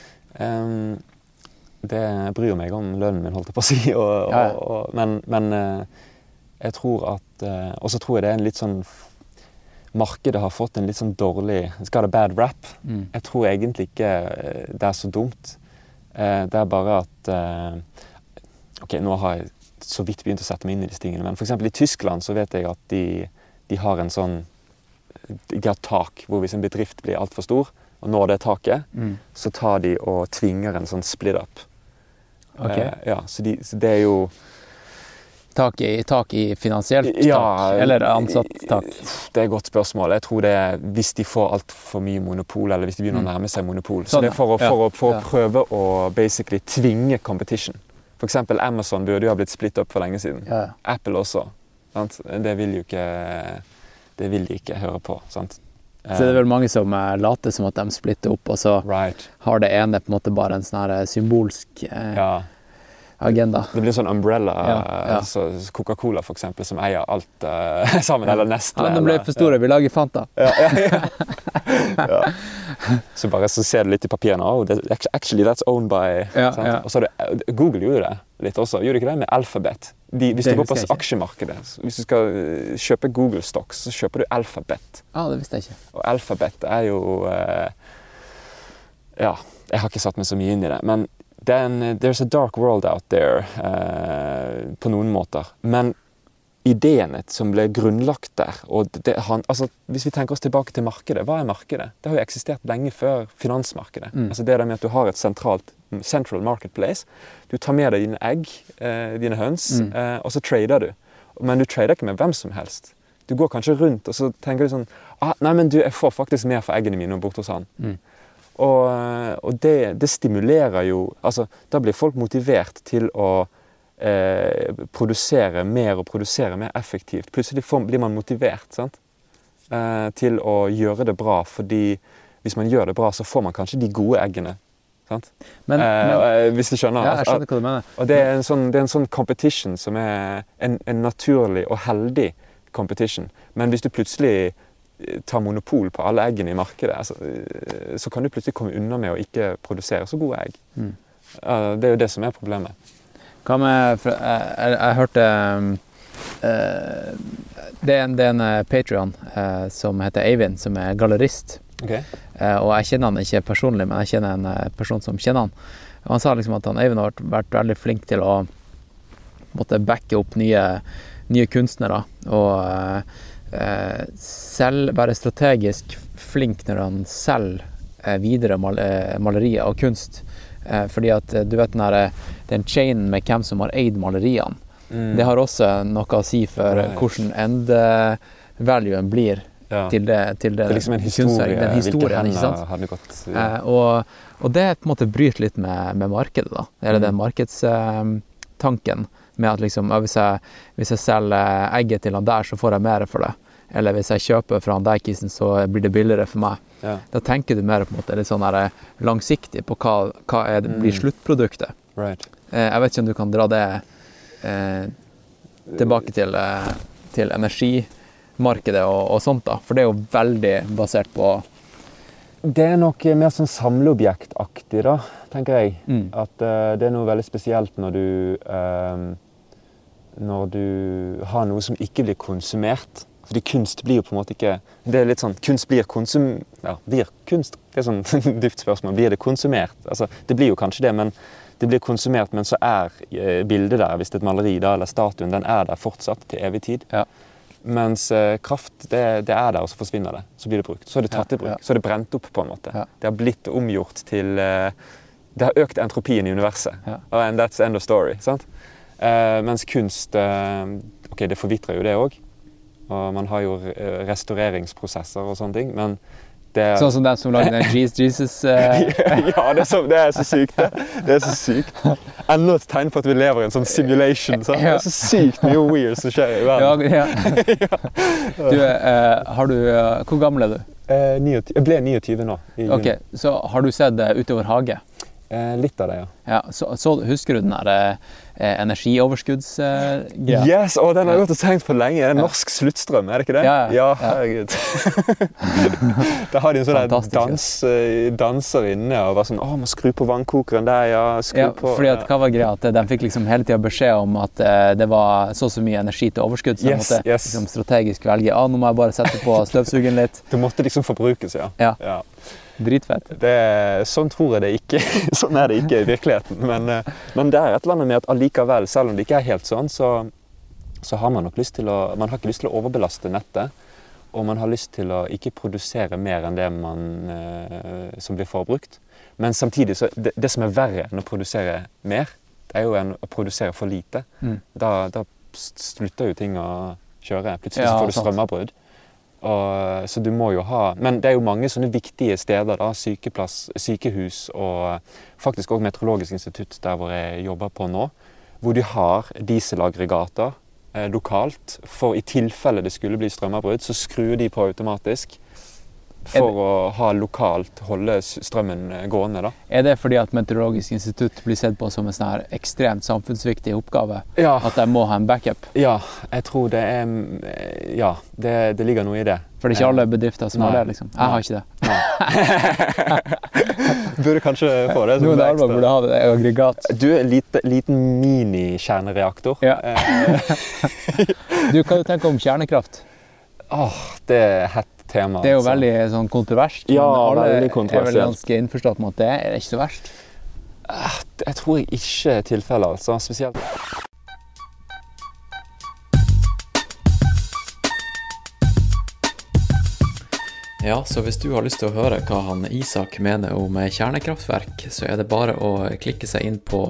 Det bryr meg om lønnen min, holdt jeg på å si. Men jeg tror at... og så tror jeg det er en litt sånn... Markedet har fått en litt sånn dårlig... It's got a bad rap. Jeg tror egentlig ikke det er så dumt. Det er bare at... ok, nå har jeg så vidt begynt å sette meg inn i disse tingene, men for eksempel i Tyskland så vet jeg at de har en sånn... De har tak, hvor hvis en bedrift blir alt for stor, og når det taket, så tar de og tvinger en sånn split-up. Okay. Ja, så det er jo... Tak i finansielt tak, eller ansatt tak? Det er et godt spørsmål. Jeg tror det er hvis de får alt for mye monopol, eller hvis de begynner å nærme seg monopol. Så det er for å prøve å basically tvinge competition. For eksempel Amazon burde jo ha blitt splitt opp for lenge siden. Ja. Apple også. Sant? Det vil de ikke høre på. Sant? Så det er vel mange som later som at de splitter opp, og så har det ene på en måte bare en sånn her symbolsk... agenda. Det blir sånn umbrella, så Coca-Cola for eksempel, som eier alt sammen, eller Nestle. Ja, de ble for store, vi lager Fanta. Ja. Så ser du litt i papirene, actually that's owned by... Og så Google gjorde det litt også, gjorde ikke det med Alphabet? Hvis du går på aksjemarkedet, hvis du skal kjøpe Google Stocks, så kjøper du Alphabet. Ja, det visste jeg ikke. Og Alphabet er jo... jeg har ikke satt meg så mye inn i det, men there's a dark world out there på noen måter. Men ideene som ble grunnlagt der, og hvis vi tenker oss tilbake til markedet, hva markedet? Det har jo eksistert lenge før finansmarkedet. Altså det der med at du har et central marketplace, du tar med deg dine egg, dine høns, og så trader du. Men du trader ikke med hvem som helst. Du går kanskje rundt, og så tenker du sånn, nei, men jeg får faktisk mer for eggene mine bort hos han. Og det stimulerer jo, altså da blir folk motivert til å produsere mer effektivt. Plutselig blir man motivert, sant? Til å gjøre det bra, fordi hvis man gjør det bra, så får man kanskje de gode eggene. Sant? Men hvis du skjønner. Ja, jeg skjønner hva du mener. Og det er en sånn competition som er en naturlig og heldig competition. Men hvis du plutselig tar monopol på alle eggene i markedet, så kan du plutselig komme unna med å ikke produsere så gode egg. Det er jo det som er problemet. Hva med, jeg hørte, det er en Patreon som heter Eivind, som er gallerist. Okay. Og jeg kjenner han ikke personlig, men jeg kjenner en person som kjenner han. Og han sa liksom at Eivind har vært veldig flink til å måtte backe opp nye kunstnere, og selv være strategisk flink når han selger videre malerier og kunst. Fordi at du vet den chainen med hvem som har eid maleriene, det har også noe å si for hvordan end-valuen blir til det. Det er liksom en historie, hvilke hender har det gått. Og det på en måte bryter litt med markedet da, eller den markedstanken med at liksom, hvis jeg selger egget til han der, så får jeg mer for det. Eller hvis jeg kjøper fra han der kisen, så blir det billigere for meg. Ja. Da tenker du mer på en måte litt sånn langsiktig på hva blir sluttproduktet. Right. Jeg vet ikke om du kan dra det tilbake til energimarkedet og sånt da, for det er jo veldig basert på... Det er nok mer sånn samleobjektaktig da, tenker jeg. At det er noe veldig spesielt når du har noe som ikke blir konsumert. Fordi kunst blir jo på en måte ikke... Det er litt sånn, kunst blir blir kunst? Det er sånn dypt spørsmål. Blir det konsumert? Altså, det blir jo kanskje det, men det blir konsumert, men så bildet der, hvis det er et maleri da, eller statuen, den der fortsatt til evig tid. Ja. Mens kraft, det er der, og så forsvinner det. Så blir det brukt. Så er det tatt i bruk. Så er det brent opp på en måte. Ja. Det har blitt omgjort til... det har økt entropien i universet. Ja. And that's end of story, sant? Mens kunst, det forvitrer jo det også. Og man har jo restaureringsprosesser og sånne ting, men det... Sånn som den som lager den Jesus... Ja, det er så sykt det. Det er så sykt. Enda et tegn på at vi lever i en sånn simulation, så det er så sykt mye weird som skjer i verden. Ja. Du, hvor gammel er du? Jeg ble 29 nå. Ok, så har du sett Utover hage? Litt av det, ja. Ja, så husker du den der energioverskuddsgreia? Yes, den har jeg gått og tenkt på lenge. Det er norsk sluttstrøm, er det ikke det? Ja, herregud. Da har de en sånn danser inne og var sånn, må skru på vannkokeren der, på. Fordi at hva var greia? At de fikk liksom hele tiden beskjed om at det var så mye energi til overskudd, så de måtte liksom strategisk velge, nå må jeg bare sette på støvsugen litt. Det måtte liksom forbrukes, ja. Dritfett. Sånn tror jeg det ikke. Sånn er det ikke i virkeligheten. Men det er et eller annet med at allikevel, selv om det ikke er helt sånn, så har man nok lyst til man har ikke lyst til å overbelaste nettet, og man har lyst til å ikke produsere mer enn det som blir forbrukt. Men samtidig, så det som er verre enn å produsere mer, det er jo å produsere for lite. Da slutter jo ting å kjøre. Plutselig så får du strømavbrudd. Så du må jo ha, men det er jo mange sånne viktige steder da, sykehus og faktisk også Meteorologisk institutt der hvor jeg jobber på nå, hvor de har dieselaggregater lokalt, for i tilfelle det skulle bli strømavbrudd, så skrur de på automatisk for å holde strømmen gående da. Er det fordi at Meteorologisk institutt blir sett på som en sånn her ekstremt samfunnsviktig oppgave? Ja. At de må ha en backup? Ja, jeg tror det ligger noe i det. For det er ikke alle bedrifter som har det, liksom? Jeg har ikke det. Burde kanskje få det. Noen arbeid burde ha det, aggregat. Du er en liten mini-kjernereaktor. Ja. Du, hva tenker du om kjernekraft? Det er hett tema. Det er jo veldig sånn kontroverst. Ja, veldig kontroversielt. Er vel ganske innforstått med at det er ikke så verst. Jeg tror jeg ikke er tilfellet, altså. Spesielt. Ja, så hvis du har lyst til å høre hva han Isak mener om kjernekraftverk, så er det bare å klikke seg inn på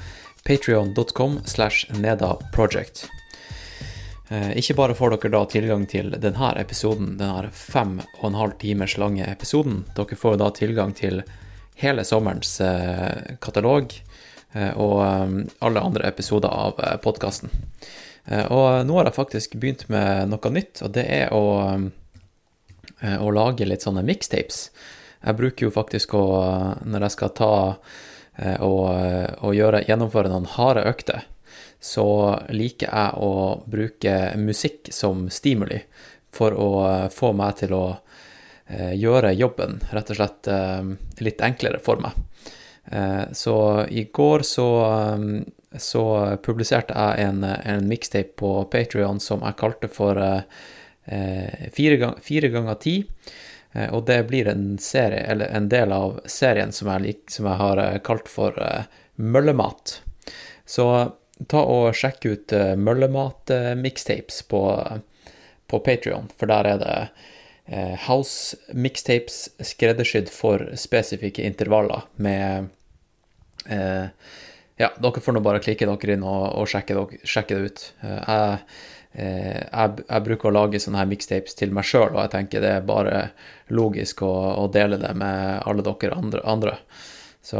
patreon.com/nedaproject. Ikke bare får dere da tilgang til denne episoden, denne 5,5 timers lange episoden, dere får da tilgang til hele sommerens katalog og alle andre episoder av podcasten. Og nå har jeg faktisk begynt med noe nytt, og det er å lage litt sånne mixtapes. Jeg bruker jo faktisk når jeg skal ta og gjennomføre noen harde økter, så liker jeg å bruke musikk som stimuli for å få meg til å gjøre jobben rett og slett litt enklere for meg. Så i går så publiserte jeg en mixtape på Patreon som jeg kalte for 4x10, og det blir en serie, eller en del av serien som jeg har kalt for Møllemat. Så ta og sjekk ut Møllemat mixtapes på Patreon, for der er det house mixtapes skreddersydd for spesifikke intervaller med ja, dere får nå bare klikke dere inn og sjekke det ut. Jeg bruker å lage sånne her mixtapes til meg selv, og jeg tenker det er bare logisk å dele det med alle dere andre. Så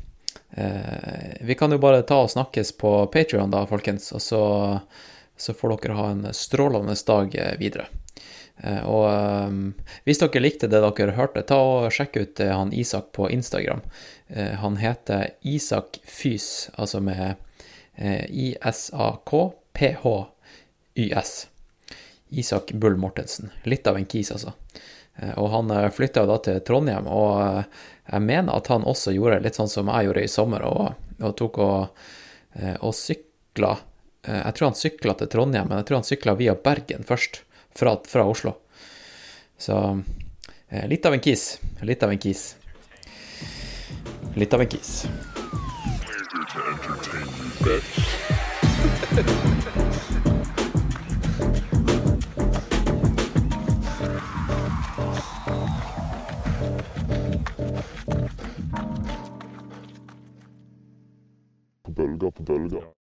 vi kan jo bare ta og snakkes på Patreon da, folkens, og så får dere ha en strålende dag videre. Og hvis dere likte det dere hørte, ta og sjekk ut han Isak på Instagram. Han heter Isak Fys, altså med ISAKPHYS. Isak Bull Mortensen. Litt av en kis, altså. Og han flyttet jo da til Trondheim, og jeg mener at han også gjorde litt sånn som jeg gjorde i sommer, og tok og sykla. Jeg tror han sykla til Trondheim, men jeg tror han sykla via Bergen først, fra Oslo. Så litt av en kis. Litt av en kis. På bølger.